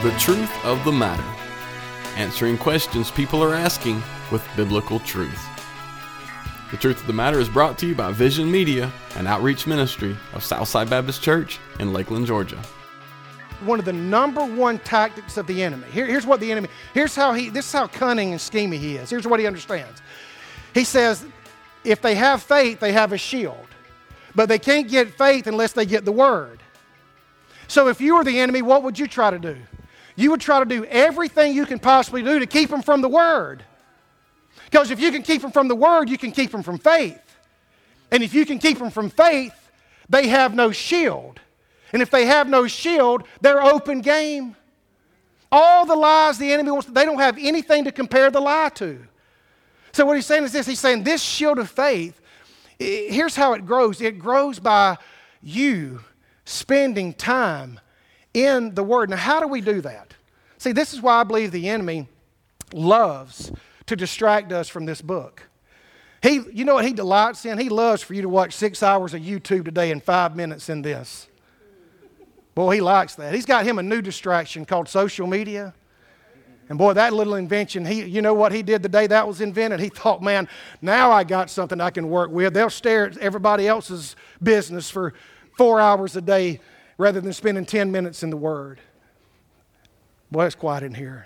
The truth of the matter. Answering questions people are asking with biblical truth. The Truth of the Matter is brought to you by Vision Media, an outreach ministry of Southside Baptist Church in Lakeland, Georgia. One of the number one tactics of the enemy. Here's what the enemy, this is how cunning and scheming he is. Here's what he understands. He says, if they have faith, they have a shield. But they can't get faith unless they get the word. So if you were the enemy, what would you try to do? You would try to do everything you can possibly do to keep them from the word. Because if you can keep them from the word, you can keep them from faith. And if you can keep them from faith, they have no shield. And if they have no shield, they're open game. All the lies the enemy wants, they don't have anything to compare the lie to. So what he's saying is this, he's saying this shield of faith, here's how it grows. It grows by you spending time in the Word. Now, how do we do that? See, this is why I believe the enemy loves to distract us from this book. You know what he delights in? He loves for you to watch 6 hours of YouTube today and 5 minutes in this. Boy, he likes that. He's got him a new distraction called social media. And boy, that little invention, you know what he did the day that was invented? He thought, man, now I got something I can work with. They'll stare at everybody else's business for 4 hours a day rather than spending 10 minutes in the Word. Boy, it's quiet in here.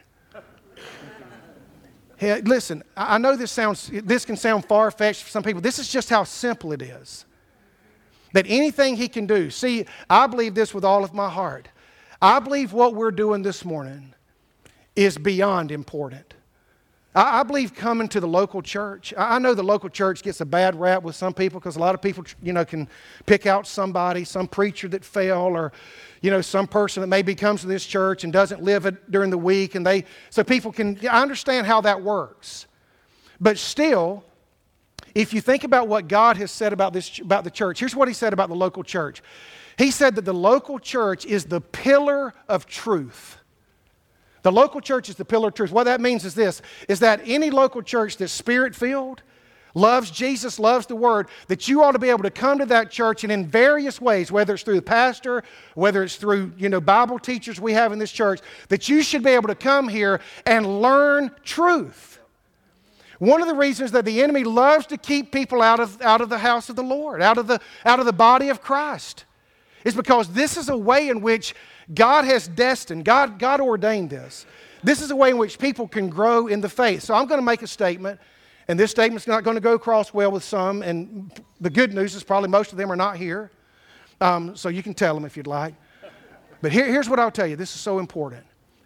Hey, listen, I know this can sound far-fetched for some people. This is just how simple it is. That anything he can do. See, I believe this with all of my heart. I believe what we're doing this morning is beyond important. I believe coming to the local church. I know the local church gets a bad rap with some people because a lot of people, can pick out somebody, some preacher that fell, or, some person that maybe comes to this church and doesn't live it during the week, so people can. I understand how that works, but still, if you think about what God has said about the church, here's what He said about the local church. He said that the local church is the pillar of truth. The local church is the pillar of truth. What that means is this, is that any local church that's Spirit-filled, loves Jesus, loves the Word, that you ought to be able to come to that church and in various ways, whether it's through the pastor, whether it's through, Bible teachers we have in this church, that you should be able to come here and learn truth. One of the reasons that the enemy loves to keep people out of the house of the Lord, out of the body of Christ, is because this is a way in which God has destined, God ordained this. This is a way in which people can grow in the faith. So I'm going to make a statement, and this statement's not going to go across well with some, and the good news is probably most of them are not here, so you can tell them if you'd like. But here's what I'll tell you. This is so important.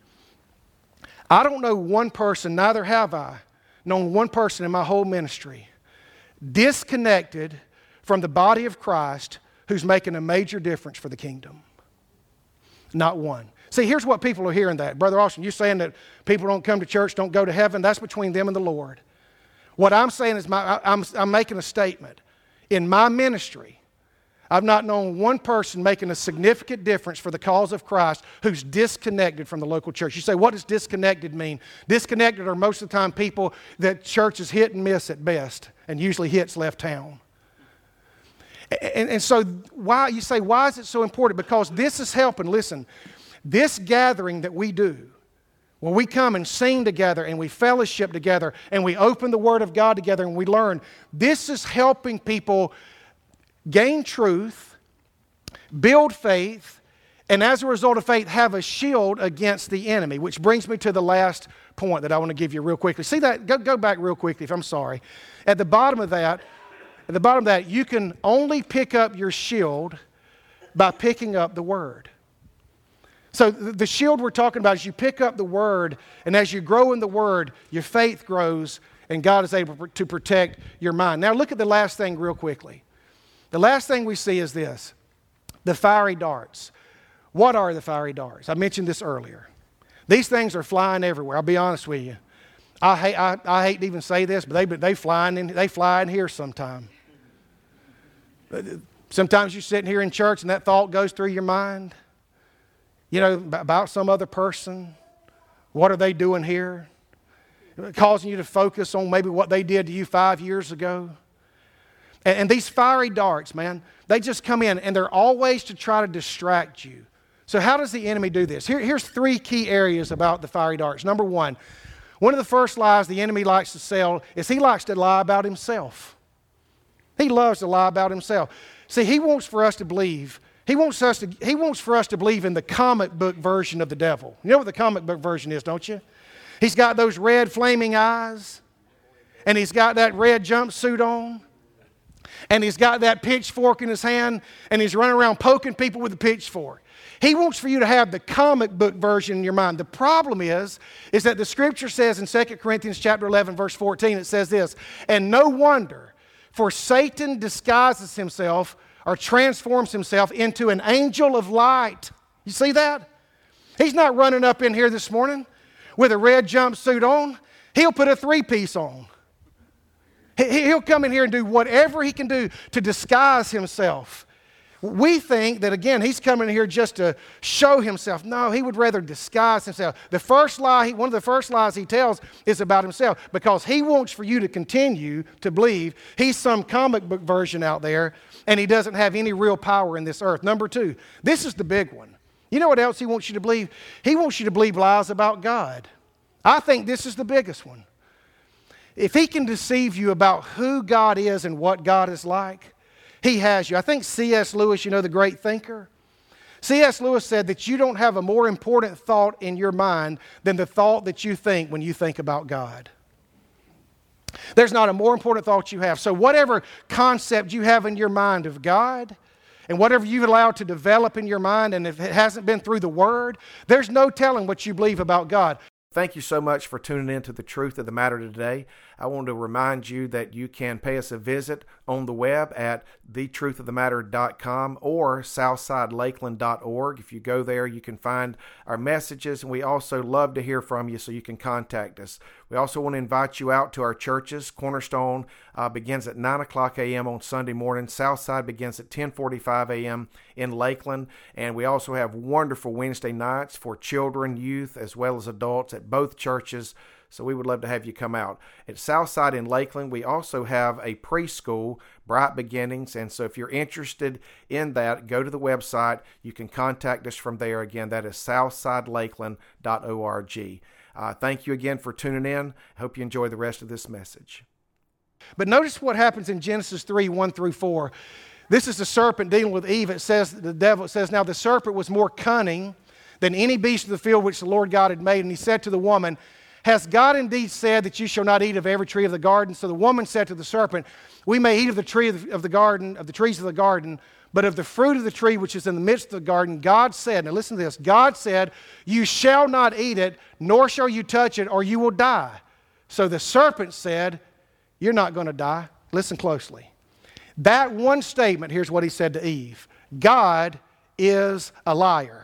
I don't know one person, neither have I, known one person in my whole ministry disconnected from the body of Christ who's making a major difference for the kingdom. Not one. See, here's what people are hearing that. Brother Austin, you're saying that people don't come to church, don't go to heaven. That's between them and the Lord. What I'm saying is I'm making a statement. In my ministry, I've not known one person making a significant difference for the cause of Christ who's disconnected from the local church. You say, what does disconnected mean? Disconnected are most of the time people that church is hit and miss at best and usually hits left town. And so why is it so important? Because this is helping. Listen, this gathering that we do, when we come and sing together and we fellowship together and we open the Word of God together and we learn, this is helping people gain truth, build faith, and as a result of faith, have a shield against the enemy, which brings me to the last point that I want to give you real quickly. See that? Go back real quickly, if I'm sorry. At the bottom of that, you can only pick up your shield by picking up the Word. So the shield we're talking about is you pick up the Word, and as you grow in the Word, your faith grows, and God is able to protect your mind. Now look at the last thing real quickly. The last thing we see is this, the fiery darts. What are the fiery darts? I mentioned this earlier. These things are flying everywhere. I'll be honest with you. I hate to even say this, but they fly in here sometime. Sometimes you're sitting here in church and that thought goes through your mind, about some other person. What are they doing here? Causing you to focus on maybe what they did to you 5 years ago. And these fiery darts, man, they just come in and they're always to try to distract you. So how does the enemy do this? Here's three key areas about the fiery darts. Number one of the first lies the enemy likes to sell is he likes to lie about himself. He loves to lie about himself. See, he wants for us to believe. He wants for us to believe in the comic book version of the devil. You know what the comic book version is, don't you? He's got those red flaming eyes, and he's got that red jumpsuit on, and he's got that pitchfork in his hand, and he's running around poking people with the pitchfork. He wants for you to have the comic book version in your mind. The problem is that the Scripture says in 2 Corinthians chapter 11, verse 14, it says this, "And no wonder, for Satan disguises himself or transforms himself into an angel of light." You see that? He's not running up in here this morning with a red jumpsuit on. He'll put a three-piece on. He'll come in here and do whatever he can do to disguise himself. We think that, again, he's coming here just to show himself. No, he would rather disguise himself. One of the first lies he tells is about himself because he wants for you to continue to believe he's some comic book version out there and he doesn't have any real power in this earth. Number two, this is the big one. You know what else he wants you to believe? He wants you to believe lies about God. I think this is the biggest one. If he can deceive you about who God is and what God is like, he has you. I think C.S. Lewis, you know, the great thinker, C.S. Lewis said that you don't have a more important thought in your mind than the thought that you think when you think about God. There's not a more important thought you have. So whatever concept you have in your mind of God and whatever you've allowed to develop in your mind, and if it hasn't been through the Word, there's no telling what you believe about God. Thank you so much for tuning in to The Truth of the Matter today. I want to remind you that you can pay us a visit on the web at thetruthofthematter.com or southsidelakeland.org. If you go there, you can find our messages, and we also love to hear from you, so you can contact us. We also want to invite you out to our churches. Cornerstone begins at 9 o'clock a.m. on Sunday morning. Southside begins at 10:45 a.m. in Lakeland. And we also have wonderful Wednesday nights for children, youth, as well as adults at both churches. So we would love to have you come out. At Southside in Lakeland, we also have a preschool, Bright Beginnings. And so if you're interested in that, go to the website. You can contact us from there. Again, that is southsidelakeland.org. Thank you again for tuning in. I hope you enjoy the rest of this message. But notice what happens in Genesis 3, 1 through 4. This is the serpent dealing with Eve. It says, the devil says, "Now the serpent was more cunning than any beast of the field which the Lord God had made. And he said to the woman, Has God indeed said that you shall not eat of every tree of the garden? So the woman said to the serpent, We may eat of the tree of the garden, of the trees of the garden, but of the fruit of the tree which is in the midst of the garden, God said," now listen to this, "God said, You shall not eat it, nor shall you touch it, or you will die." So the serpent said, "You're not going to die." Listen closely. That one statement, here's what he said to Eve. God is a liar.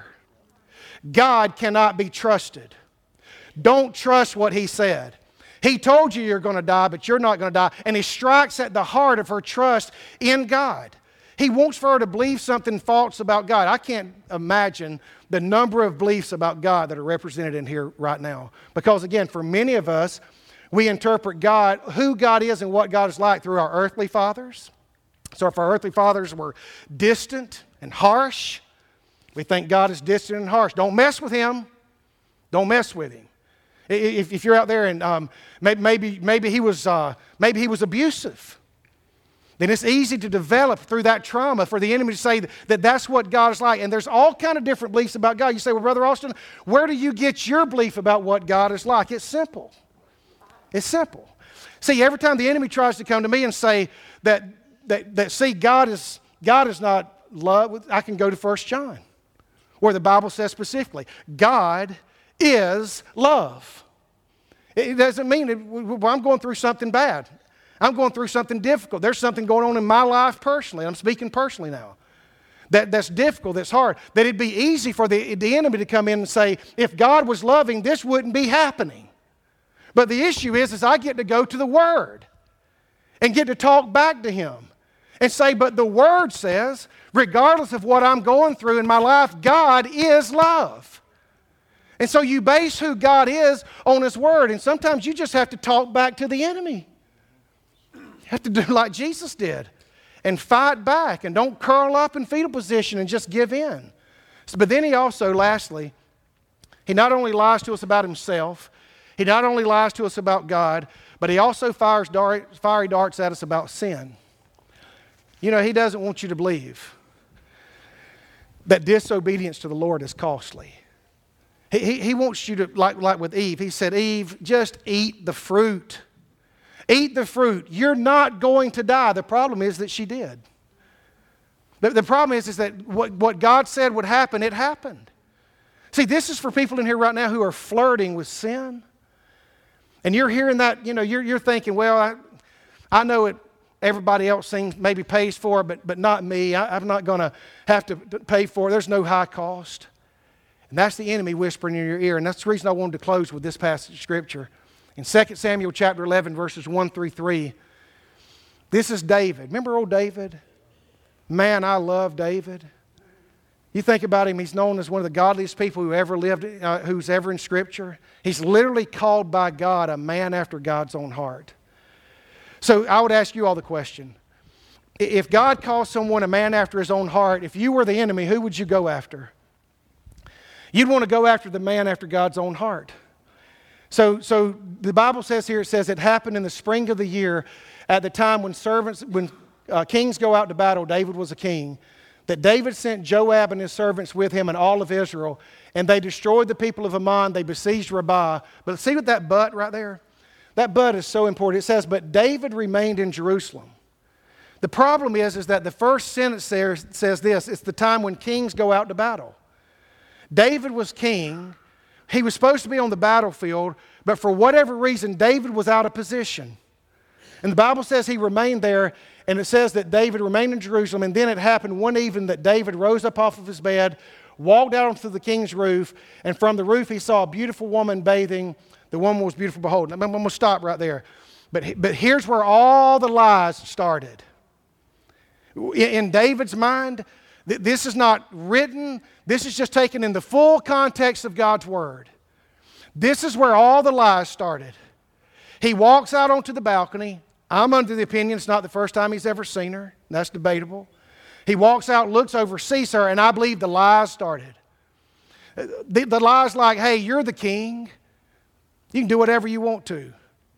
God cannot be trusted. Don't trust what he said. He told you you're going to die, but you're not going to die. And he strikes at the heart of her trust in God. He wants for her to believe something false about God. I can't imagine the number of beliefs about God that are represented in here right now. Because again, for many of us, we interpret God, who God is and what God is like, through our earthly fathers. So if our earthly fathers were distant and harsh, we think God is distant and harsh. Don't mess with him. Don't mess with him. If you're out there and maybe he was abusive, then it's easy to develop through that trauma for the enemy to say that that's what God is like. And there's all kind of different beliefs about God. You say, "Well, Brother Austin, where do you get your belief about what God is like?" It's simple. It's simple. See, every time the enemy tries to come to me and say that see, God is not love, I can go to 1 John, where the Bible says specifically, God is love. It doesn't mean that I'm going through something bad. I'm going through something difficult. There's something going on in my life personally. I'm speaking personally now. That's difficult, that's hard. That it'd be easy for the enemy to come in and say, if God was loving, this wouldn't be happening. But the issue is I get to go to the Word and get to talk back to Him and say, but the Word says, regardless of what I'm going through in my life, God is love. And so you base who God is on His Word. And sometimes you just have to talk back to the enemy. You have to do like Jesus did and fight back, and don't curl up in fetal position and just give in. But then he also, lastly, he not only lies to us about himself, he not only lies to us about God, but he also fires fiery darts at us about sin. You know, he doesn't want you to believe that disobedience to the Lord is costly. He wants you to, like with Eve, he said, Eve, just eat the fruit. Eat the fruit. You're not going to die. The problem is that she did. The problem is that what God said would happen, it happened. See, this is for people in here right now who are flirting with sin. And you're hearing that, you know, you're thinking, well, I know it. Everybody else maybe pays for it, but not me. I'm not going to have to pay for it. There's no high cost. And that's the enemy whispering in your ear. And that's the reason I wanted to close with this passage of Scripture. In 2 Samuel chapter 11, verses 1 through 3, this is David. Remember old David? Man, I love David. You think about him, he's known as one of the godliest people who ever lived, who's ever in Scripture. He's literally called by God a man after God's own heart. So I would ask you all the question. If God calls someone a man after his own heart, if you were the enemy, who would you go after? You'd want to go after the man after God's own heart. So the Bible says here, it says it happened in the spring of the year at the time when kings go out to battle. David was a king. That David sent Joab and his servants with him and all of Israel, and they destroyed the people of Ammon. They besieged Rabbah. But see what that but right there? That but is so important. It says, but David remained in Jerusalem. The problem is that the first sentence there says this. It's the time when kings go out to battle. David was king. He was supposed to be on the battlefield, but for whatever reason, David was out of position. And the Bible says he remained there, and it says that David remained in Jerusalem, and then it happened one evening that David rose up off of his bed, walked out onto the king's roof, and from the roof he saw a beautiful woman bathing. The woman was beautiful. Behold, I'm going to stop right there. But here's where all the lies started. In David's mind, this is not written. This is just taken in the full context of God's Word. This is where all the lies started. He walks out onto the balcony. I'm under the opinion it's not the first time he's ever seen her. That's debatable. He walks out, looks over, sees her, and I believe the lies started. The lies like, hey, you're the king. You can do whatever you want to.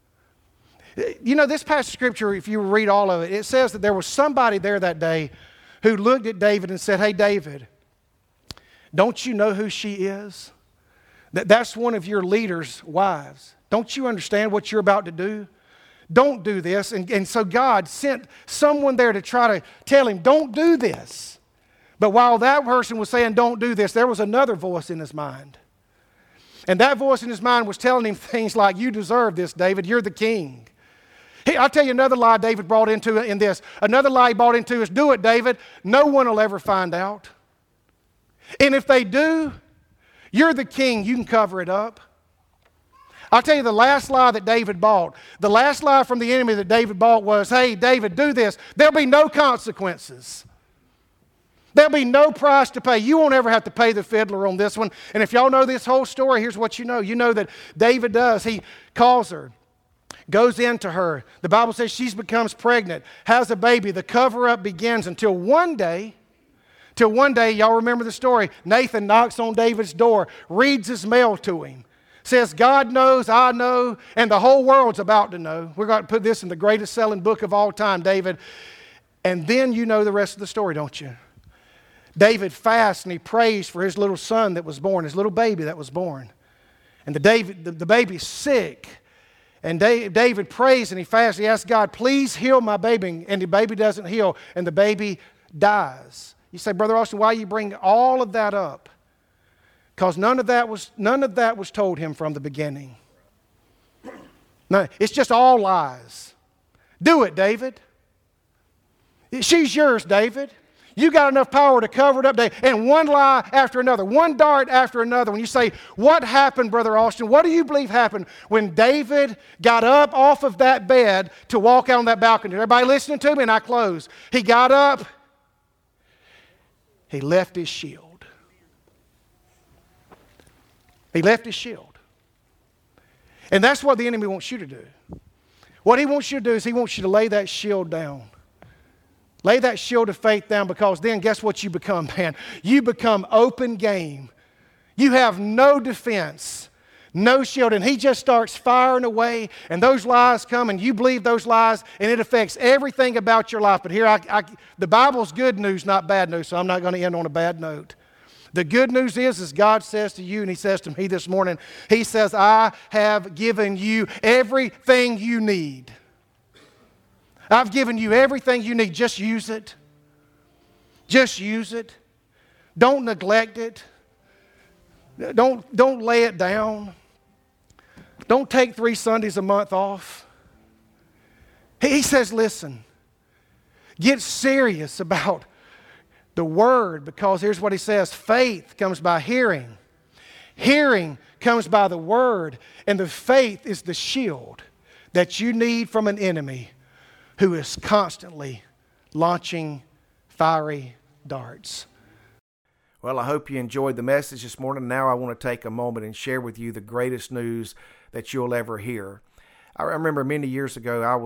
You know, this passage of Scripture, if you read all of it, it says that there was somebody there that day who looked at David and said, hey, David, don't you know who she is? That's one of your leader's wives. Don't you understand what you're about to do? Don't do this. And so God sent someone there to try to tell him, don't do this. But while that person was saying, don't do this, there was another voice in his mind. And that voice in his mind was telling him things like, you deserve this, David. You're the king. I'll tell you another lie David brought into in this. Another lie he brought into is, do it, David. No one will ever find out. And if they do, you're the king. You can cover it up. I'll tell you the last lie that David bought. The last lie from the enemy that David bought was, hey, David, do this. There'll be no consequences. There'll be no price to pay. You won't ever have to pay the fiddler on this one. And if y'all know this whole story, here's what you know. You know that David does. He calls her, goes into her. The Bible says she becomes pregnant, has a baby. The cover-up begins until one day, y'all remember the story, Nathan knocks on David's door, reads his mail to him, says, God knows, I know, and the whole world's about to know. We're going to put this in the greatest selling book of all time, David. And then you know the rest of the story, don't you? David fasts and he prays for his little son that was born, his little baby that was born. And the baby's sick. And David prays and he fasts. He asks God, please heal my baby. And the baby doesn't heal, and the baby dies. You say, Brother Austin, why you bring all of that up? Because none of that was told him from the beginning. No, it's just all lies. Do it, David. She's yours, David. You got enough power to cover it up, David. And one lie after another, one dart after another. When you say, what happened, Brother Austin? What do you believe happened when David got up off of that bed to walk out on that balcony? Everybody listening to me? And I close. He got up. He left his shield. He left his shield. And that's what the enemy wants you to do. What he wants you to do is he wants you to lay that shield down. Lay that shield of faith down, because then guess what you become, man? You become open game. You have no defense, no shield, and he just starts firing away, and those lies come, and you believe those lies, and it affects everything about your life. But here, the Bible's good news, not bad news, so I'm not going to end on a bad note. The good news is God says to you, and he says to me this morning, he says, I have given you everything you need. I've given you everything you need. Just use it. Just use it. Don't neglect it. Don't lay it down. Don't take 3 Sundays a month off. He says, listen, get serious about the Word, because here's what he says: faith comes by hearing. Hearing comes by the Word, and the faith is the shield that you need from an enemy who is constantly launching fiery darts. Well, I hope you enjoyed the message this morning. Now I want to take a moment and share with you the greatest news that you'll ever hear. I remember many years ago, I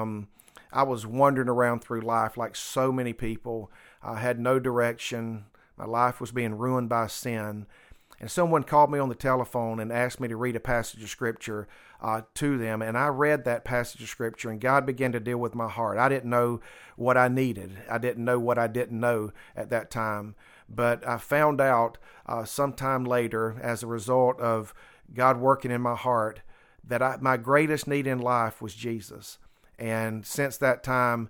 was wandering around through life like so many people. I had no direction. My life was being ruined by sin. And someone called me on the telephone and asked me to read a passage of Scripture to them. And I read that passage of Scripture, and God began to deal with my heart. I didn't know what I needed. I didn't know what I didn't know at that time. But I found out sometime later, as a result of God working in my heart, that my greatest need in life was Jesus. And since that time,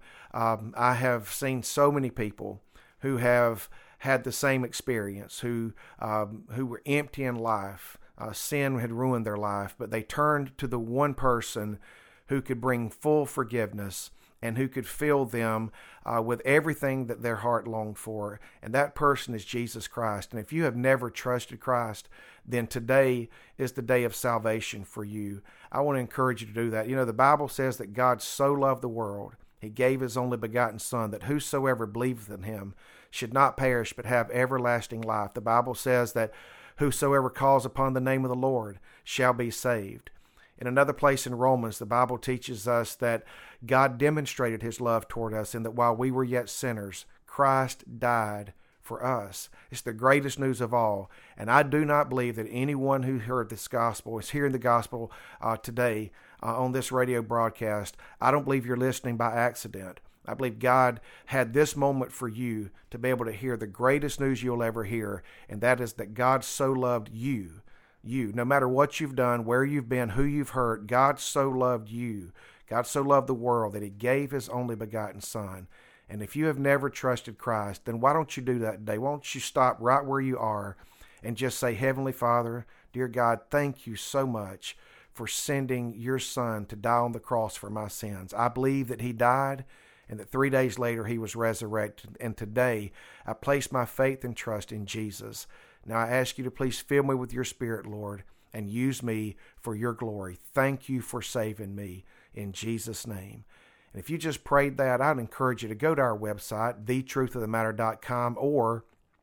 I have seen so many people who have had the same experience, who were empty in life. Sin had ruined their life, but they turned to the one person who could bring full forgiveness and who could fill them with everything that their heart longed for. And that person is Jesus Christ. And if you have never trusted Christ, then today is the day of salvation for you. I want to encourage you to do that. You know, the Bible says that God so loved the world, he gave his only begotten Son, that whosoever believeth in him should not perish but have everlasting life. The Bible says that whosoever calls upon the name of the Lord shall be saved. In another place in Romans, the Bible teaches us that God demonstrated his love toward us, and that while we were yet sinners, Christ died for us. It's the greatest news of all. And I do not believe that anyone who heard this gospel is hearing the gospel today on this radio broadcast. I don't believe you're listening by accident. I believe God had this moment for you to be able to hear the greatest news you'll ever hear, and that is that God so loved you. No matter what you've done, where you've been, who you've hurt, God so loved you. God so loved the world that he gave his only begotten Son. And if you have never trusted Christ, then why don't you do that today? Why don't you stop right where you are and just say, Heavenly Father, dear God, thank you so much for sending your Son to die on the cross for my sins. I believe that he died and that 3 days later he was resurrected. And today I place my faith and trust in Jesus. Now I ask you to please fill me with your Spirit, Lord, and use me for your glory. Thank you for saving me in Jesus' name. And if you just prayed that, I'd encourage you to go to our website, thetruthofthematter.com or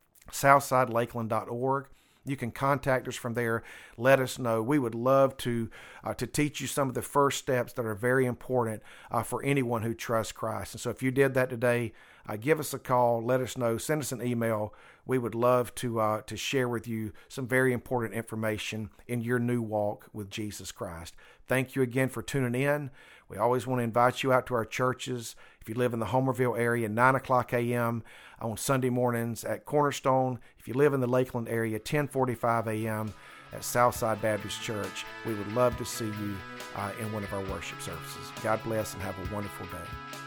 southsidelakeland.org. You can contact us from there. Let us know. We would love to teach you some of the first steps that are very important for anyone who trusts Christ. And so if you did that today, give us a call. Let us know. Send us an email. We would love to share with you some very important information in your new walk with Jesus Christ. Thank you again for tuning in. We always want to invite you out to our churches. If you live in the Homerville area, 9 o'clock a.m. on Sunday mornings at Cornerstone. If you live in the Lakeland area, 10:45 a.m. at Southside Baptist Church. We would love to see you in one of our worship services. God bless and have a wonderful day.